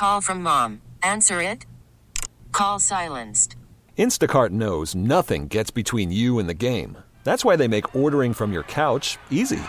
Call from mom. Answer it. Call silenced. Instacart knows nothing gets between you and the game. That's why they make ordering from your couch easy.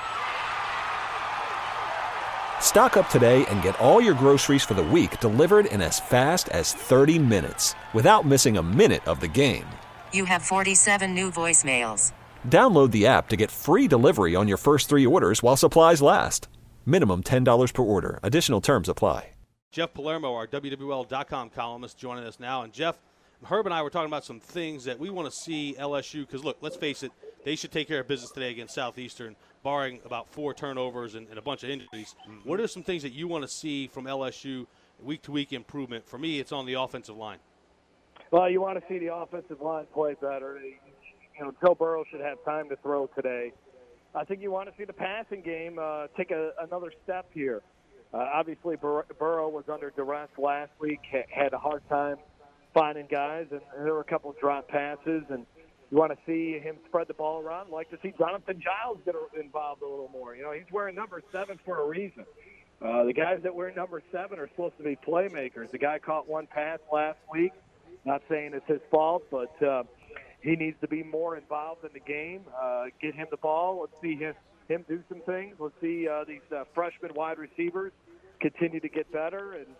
Stock up today and get all your groceries for the week delivered in as fast as 30 minutes without missing a minute of the game. You have 47 new voicemails. Download the app to get free delivery on your first 3 orders while supplies last. Minimum $10 per order. Additional terms apply. Jeff Palermo, our WWL.com columnist, joining us now. And, Jeff, Herb and I were talking about some things that we want to see LSU, because, look, let's face it, they should take care of business today against Southeastern, barring about 4 turnovers and a bunch of injuries. Mm-hmm. What are some things that you want to see from LSU week-to-week improvement? For me, it's on the offensive line. Well, you want to see the offensive line play better. Joe Burrow should have time to throw today. I think you want to see the passing game take another step here. Obviously, Burrow was under duress last week, had a hard time finding guys, and there were a couple of drop passes, and you want to see him spread the ball around. I'd like to see Jonathan Giles get involved a little more. He's wearing number 7 for a reason. The guys that wear number 7 are supposed to be playmakers. The guy caught one pass last week. Not saying it's his fault, but he needs to be more involved in the game. Get him the ball. Let's see him do some things. Let's see these freshman wide receivers continue to get better. And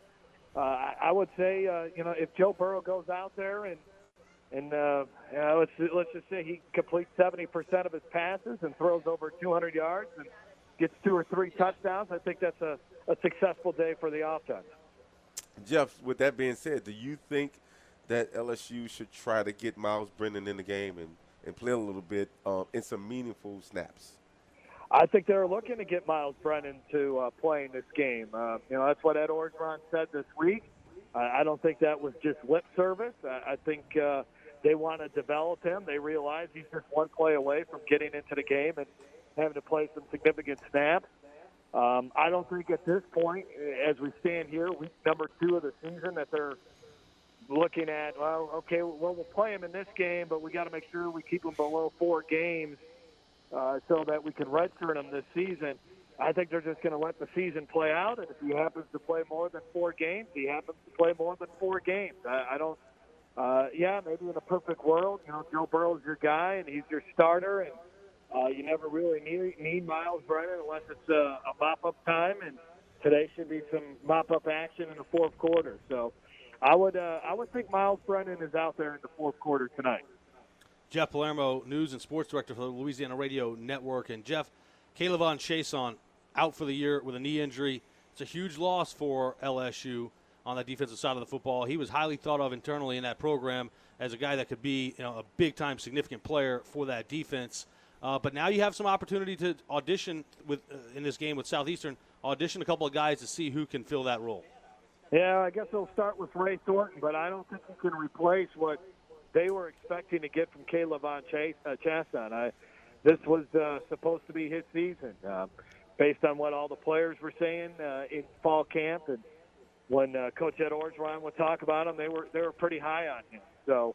I would say, if Joe Burrow goes out there and let's just say he completes 70% of his passes and throws over 200 yards and gets 2 or 3 touchdowns, I think that's a successful day for the offense. Jeff, with that being said, do you think that LSU should try to get Miles Brennan in the game and play a little bit in some meaningful snaps? I think they're looking to get Miles Brennan to play in this game. That's what Ed Orgeron said this week. I don't think that was just lip service. I think they want to develop him. They realize he's just one play away from getting into the game and having to play some significant snaps. I don't think at this point, as we stand here, week number 2 of the season, that they're looking at, we'll play him in this game, but we got to make sure we keep him below 4 games so that we can redshirt him this season. I think they're just going to let the season play out, and if he happens to play more than 4 games, he happens to play more than 4 games. Maybe in a perfect world, Joe Burrow's your guy, and he's your starter, and you never really need Miles Brennan unless it's a mop-up time, and today should be some mop-up action in the fourth quarter. So I would think Miles Brennan is out there in the fourth quarter tonight. Jeff Palermo, News and Sports Director for the Louisiana Radio Network. And, Jeff, K'Lavon Chaisson out for the year with a knee injury. It's a huge loss for LSU on the defensive side of the football. He was highly thought of internally in that program as a guy that could be a big-time significant player for that defense. But now you have some opportunity to audition in this game with Southeastern, audition a couple of guys to see who can fill that role. Yeah, I guess they'll start with Ray Thornton, but I don't think he can replace what they were expecting to get from K'Lavon Chaisson. This was supposed to be his season, based on what all the players were saying in fall camp, and when Coach Ed Orgeron would talk about him, they were pretty high on him. So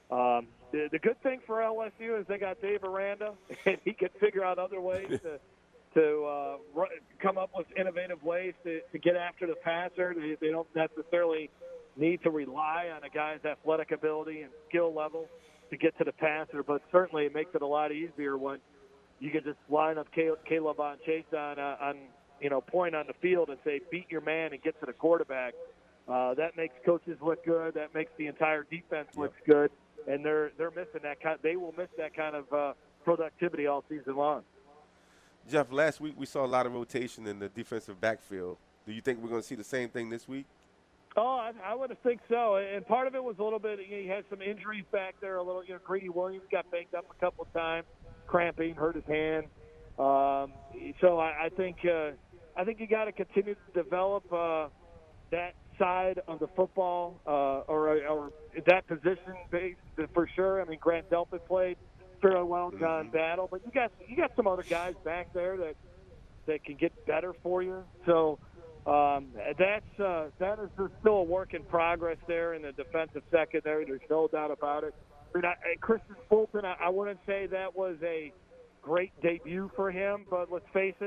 the good thing for LSU is they got Dave Aranda, and he can figure out other ways to come up with innovative ways to get after the passer. They don't necessarily need to rely on a guy's athletic ability and skill level to get to the passer, but certainly it makes it a lot easier when you can just line up K'Lavon Chaisson on point on the field and say, beat your man and get to the quarterback. That makes coaches look good. That makes the entire defense look good, and they're missing that kind. They will miss that kind of productivity all season long. Jeff, last week we saw a lot of rotation in the defensive backfield. Do you think we're going to see the same thing this week? Oh, I would think so. And part of it was a little bit, he had some injuries back there. A little, Greedy Williams got banged up a couple of times, cramping, hurt his hand. So I think you got to continue to develop that side of the football or that position based for sure. I mean, Grant Delpit played fairly well, John Battle, but you got some other guys back there that can get better for you. So that is still a work in progress there in the defensive secondary. There's no doubt about it. I mean, Christian Fulton, I wouldn't say that was a great debut for him, but let's face it,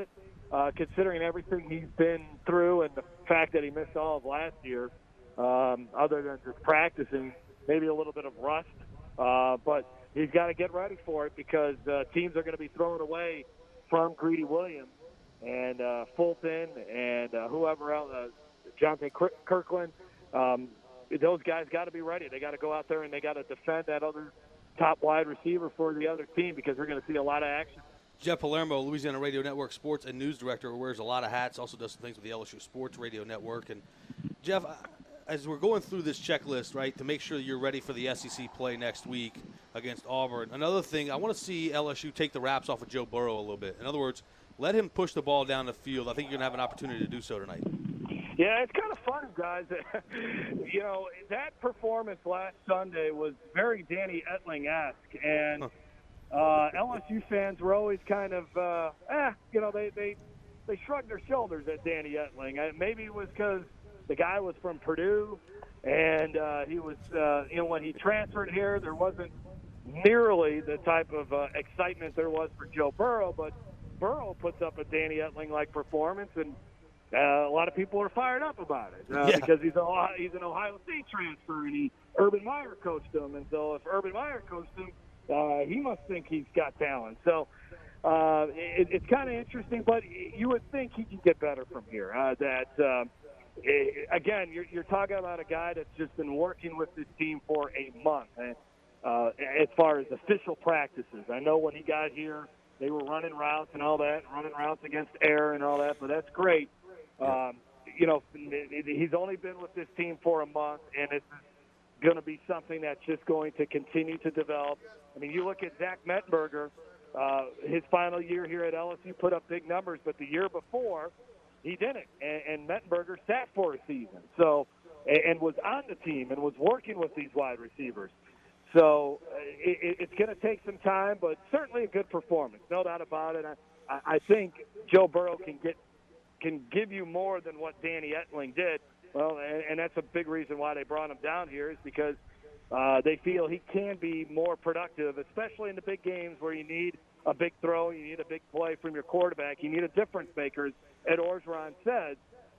considering everything he's been through and the fact that he missed all of last year, other than just practicing, maybe a little bit of rust. But he's got to get ready for it because teams are going to be throwing away from Greedy Williams and Fulton and whoever else, Jonathan Kirkland. Those guys got to be ready. They got to go out there and they got to defend that other top wide receiver for the other team because we're going to see a lot of action. Jeff Palermo, Louisiana Radio Network sports and news director, who wears a lot of hats, also does some things with the LSU Sports Radio Network. And, Jeff, as we're going through this checklist, right, to make sure you're ready for the SEC play next week against Auburn, another thing, I want to see LSU take the wraps off of Joe Burrow a little bit. In other words, let him push the ball down the field. I think you're going to have an opportunity to do so tonight. Yeah, it's kind of fun, guys. That performance last Sunday was very Danny Etling-esque, and LSU fans were always kind of, they shrugged their shoulders at Danny Etling. Maybe it was because the guy was from Purdue, and he was, when he transferred here, there wasn't nearly the type of excitement there was for Joe Burrow, but Burrow puts up a Danny Etling-like performance, and a lot of people are fired up about it because he's an Ohio State transfer, and Urban Meyer coached him, and so if Urban Meyer coached him, he must think he's got talent. So it's kind of interesting, but you would think he can get better from here. Again, you're talking about a guy that's just been working with this team for a month. And as far as official practices, I know when he got here, they were running routes and all that, running routes against air and all that, but that's great. He's only been with this team for a month, and it's going to be something that's just going to continue to develop. I mean, you look at Zach Mettenberger, his final year here at LSU put up big numbers, but the year before he didn't, and Mettenberger sat for a season, and was on the team and was working with these wide receivers. So it's going to take some time, but certainly a good performance, no doubt about it. I think Joe Burrow can give you more than what Danny Etling did. Well, and that's a big reason why they brought him down here is because they feel he can be more productive, especially in the big games where you need a big throw, you need a big play from your quarterback, you need a difference maker, as Ed Orgeron said.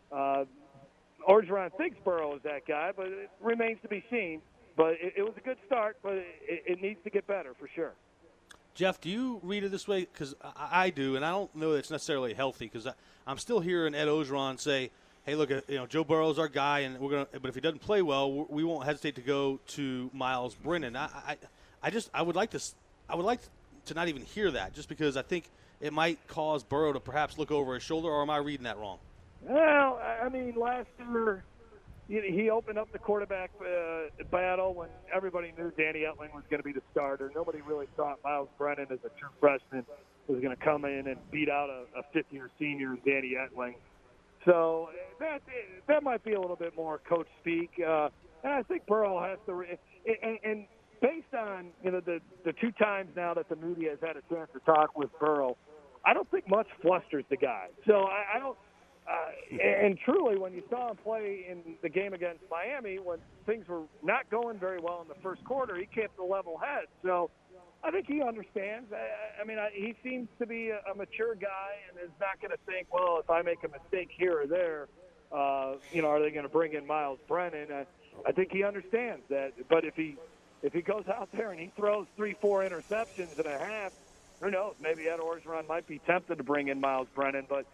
Orgeron thinks Burrow is that guy, but it remains to be seen. But it was a good start, but it needs to get better for sure. Jeff, do you read it this way? Because I do, and I don't know that it's necessarily healthy because I'm still hearing Ed Orgeron say, hey, look, Joe Burrow's our guy, and but if he doesn't play well, we won't hesitate to go to Miles Brennan. I would like to not even hear that, just because I think it might cause Burrow to perhaps look over his shoulder, or am I reading that wrong? Well, I mean, last year he opened up the quarterback battle when everybody knew Danny Etling was going to be the starter. Nobody really thought Miles Brennan, as a true freshman, was going to come in and beat out a fifth-year senior, Danny Etling. So that might be a little bit more coach speak. And I think Burrow has to and based on the two times now that the media has had a chance to talk with Burrow, I don't think much flusters the guy. So I don't. And truly, when you saw him play in the game against Miami, when things were not going very well in the first quarter, he kept a level head. So I think he understands. He seems to be a mature guy and is not going to think, well, if I make a mistake here or there, are they going to bring in Miles Brennan? I think he understands that. But if he goes out there and he throws 3-4 interceptions and a half, who knows? Maybe Ed Orgeron might be tempted to bring in Miles Brennan. But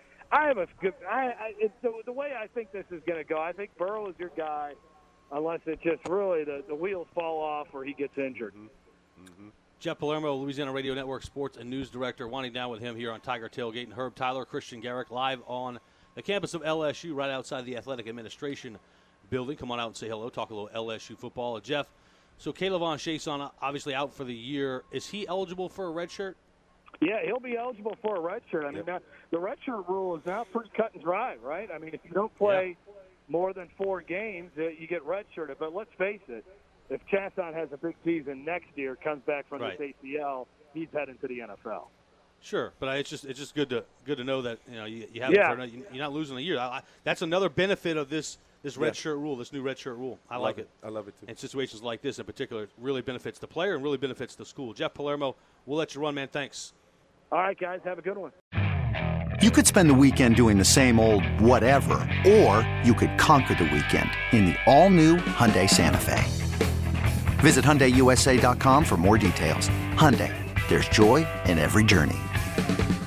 the way I think this is going to go, I think Burrow is your guy unless it just really the wheels fall off or he gets injured. Mm-hmm. Jeff Palermo, Louisiana Radio Network sports and news director, winding down with him here on Tiger Tailgate. And Herb Tyler, Christian Garrick, live on the campus of LSU right outside the Athletic Administration building. Come on out and say hello, talk a little LSU football. Jeff, so K'Lavon Chaisson obviously out for the year. Is he eligible for a red shirt? Yeah, he'll be eligible for a red shirt. I mean, the red shirt rule is now pretty cut and dry, right? I mean, if you don't play more than 4 games, you get red shirted. But let's face it, if Chaisson has a big season next year, comes back from this ACL, he's heading to the NFL. Sure, but it's just good to know that you have it you're not losing a year. That's another benefit of this red shirt rule, this new red shirt rule. I like it. I love it too. In situations like this in particular, it really benefits the player and really benefits the school. Jeff Palermo, we'll let you run, man. Thanks. All right, guys, have a good one. You could spend the weekend doing the same old whatever, or you could conquer the weekend in the all-new Hyundai Santa Fe. Visit HyundaiUSA.com for more details. Hyundai, there's joy in every journey.